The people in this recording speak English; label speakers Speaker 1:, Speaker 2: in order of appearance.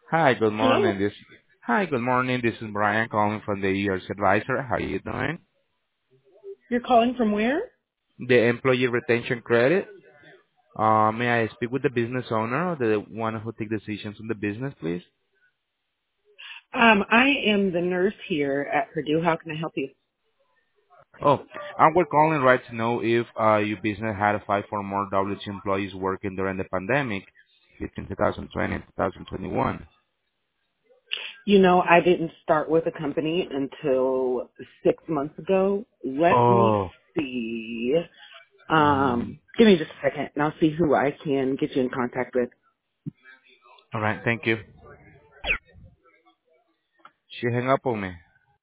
Speaker 1: Hi, good morning.
Speaker 2: Hello.
Speaker 1: This is Brian calling from the ERC Advisor. How are you doing?
Speaker 2: You're calling from where?
Speaker 1: The employee retention credit. May I speak with the business owner or the one who takes decisions in the business, please?
Speaker 2: I am the nurse here at Purdue. How can I help you?
Speaker 1: Oh, we're calling right to know if your business had 5 or more W2 employees working during the pandemic between 2020 and 2021.
Speaker 2: You know, I didn't start with a company until 6 months ago. Let me
Speaker 1: Oh,
Speaker 2: see.
Speaker 1: mm,
Speaker 2: Give me just a second and I'll see who I can get you in contact with.
Speaker 1: all right. Thank you. She hung up on me.